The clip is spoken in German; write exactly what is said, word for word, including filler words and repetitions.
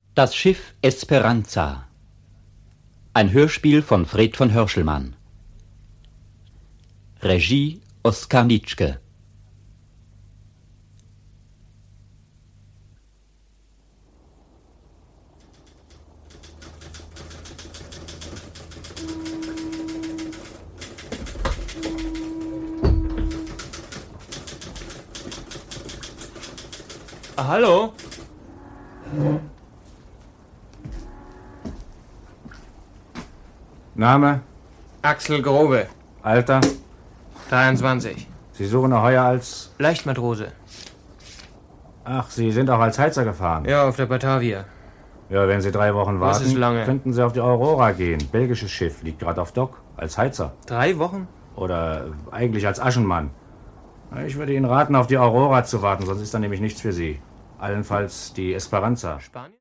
Das Schiff Esperanza. Ein Hörspiel von Fred von Hörschelmann. Regie Oskar Nitschke. Ah, hallo? Name? Axel Grobe, Alter? dreiundzwanzig. Sie suchen noch heuer als... Leichtmatrose. Ach, Sie sind auch als Heizer gefahren? Ja, auf der Batavia. Ja, wenn Sie drei Wochen Das warten, ist lange. könnten Sie auf die Aurora gehen. Belgisches Schiff, liegt gerade auf Dock. Als Heizer. Drei Wochen? Oder eigentlich als Aschenmann. Ich würde Ihnen raten, auf die Aurora zu warten, sonst ist da nämlich nichts für Sie. Allenfalls die Esperanza. Spanien?